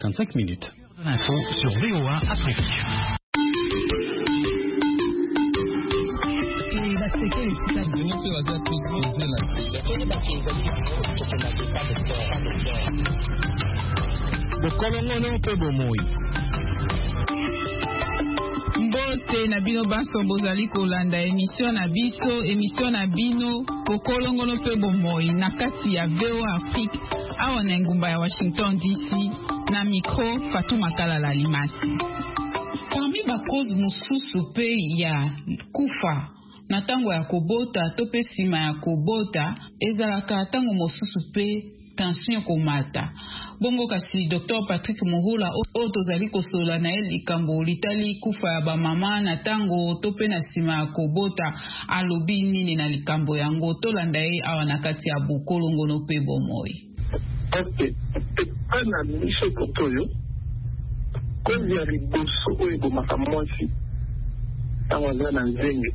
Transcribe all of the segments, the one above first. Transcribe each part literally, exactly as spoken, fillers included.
cinquante-cinq minutes. Info sur V O A Afrique. Mbote na bino baso bozali kolanda émission na biso émission na bino kokolongono pe bomoi na kati ya V O A Afrique awa na ngumba ya Washington D C na micro Fatuma Kalala Limasi. Parmi ba cause mususu pe ya kufa na tango ya kobota to pe sima ya kobota ezalaka tango mususu pe tension komata. Bongo kasi Docteur Patrick Muhula o tozali kosola na ye likambo litali kufa ya ba mama na tango to pe na sima ya kobota alobi nini na likambo yango tolanda ye awa na kati ya bukolongono pe bomoi. Ok, ana miso kotoyo kozi ya liboso oyo ebomaka mwasi ntango aza na nzenge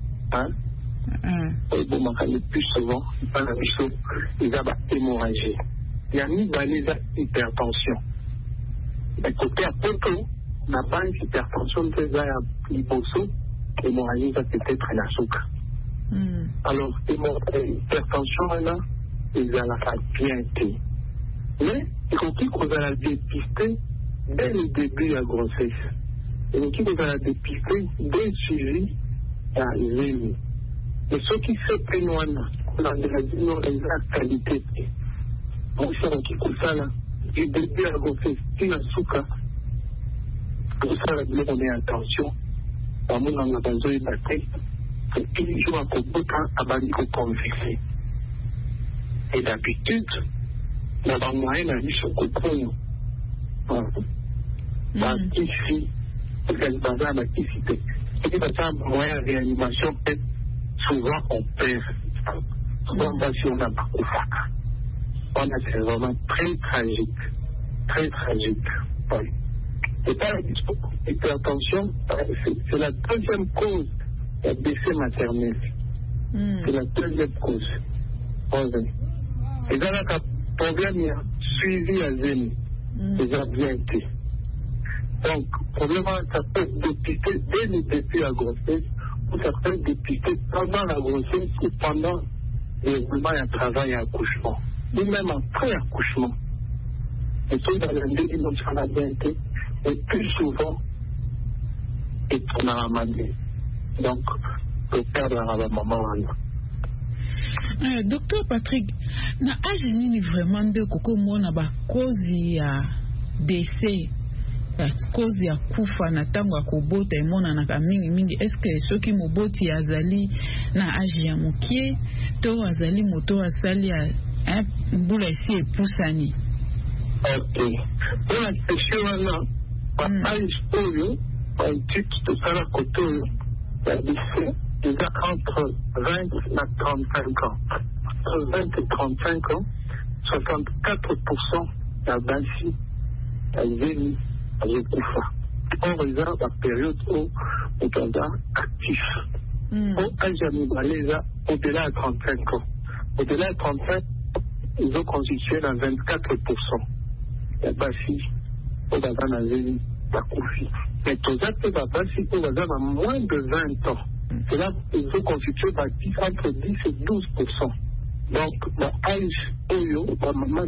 oyo ebomaka le plus souvent bana biso eza bahémorragie ya mibale eza hypertension ekote ya poto na base hypertension mpe eza ya liboso hémorragie eza peut-être na suka alors hypertension wana ezalaka bien te mais ekoki kozala dépisté dès le début ya grossesse ekoki kozala dépisté dès suivi ya zemi mais soki sepene wana kolandela bino eza qualité te mosi akoki kosala du début ya grossesse tina suka kosala biloko na ya tension bamonanga bazoyeba te epi jour akobota abandi koconverse et d'habitude na bamoyen na biso kopono bakisi kasi baza bakisi te soki baza moyen ya réanimation mpe souvent on perd souvent basi ona bakufaka wana c'est vraiment très tragique très tragique oui. Et par la hypertension c'est, c'est la deuxième cause de décès maternel mm. c'est la deuxième cause oui. Et dans la problème, il y a suivi à zéro. Déjà bien été. Donc, probablement, ça peut être dépisté dès le début de la grossesse, ou ça peut être dépisté pendant la grossesse ou pendant le moment de travail et accouchement, ou même après l'accouchement. Et tout dans le début, ça a bien été, et plus souvent, et on a ramené. Donc, le père de la maman, Euh, Docteur Patrick, na âge nini vraiment de koko mona ba cause ya décès ya cause ya kufa na tango ya kobota emona na mingi mingi est-ce que soki moboti azali na âge ya mokie to azali moto asali ya hein mbula esi epusani? Ok, pour la question wana ba âge oyo ba étude to sala koto ya décès il y a entre vingt et trente-cinq ans. Entre vingt et trente-cinq ans, soixante-quatre pour cent de la basi a zéni à Yekufa. Or, il y a la période où on est actif. Au Aljamibaleza, au-delà de trente-cinq ans. Au-delà de trente-cinq, ils ont constitué dans vingt-quatre pour cent de la basi au Bazan Zéni à Koufi. Mais tout ça, c'est la basi au Bazan à moins de vingt ans. C'est là qu'ils ont constitué entre dix et douze pour cent. Donc, l'âge Oyo, la maman,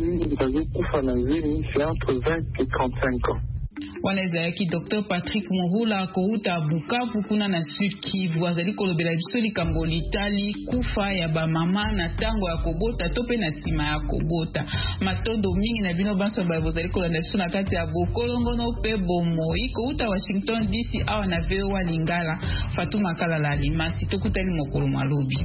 c'est entre vingt et trente-cinq ans. Wanezaki Docteur Patrick Muhula kouta Bukavu kuna na Sud Kivu azali kolobela biso likambo litali kufa ya ba mama na tango ya kobota tope na sima ya kobota matondo mingi na bino baso ba bozali kolanda biso na kati ya bokolongono pe bomoi kouta Washington D C awa na V O A Lingala Fatuma Kalala Limasi tokutani mokolo malobi.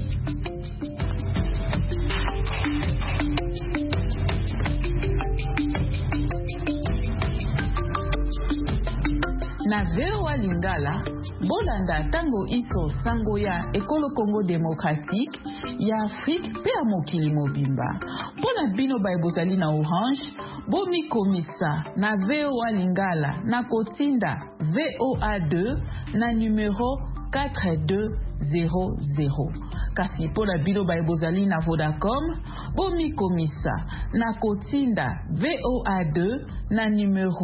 Na V O A Lingala, bolanda tango iso sango ya Ekolo Congo Démocratique, ya Afrique pe a mokili mobimba. Pona bino ba bozali na Orange, bomi komisa na V O A Lingala na kotinda V O A deux na numéro quatre deux zéro zéro. Kasi po la bilo ba bozali na Vodacom, bomi komisa na kotinda V O A deux na numéro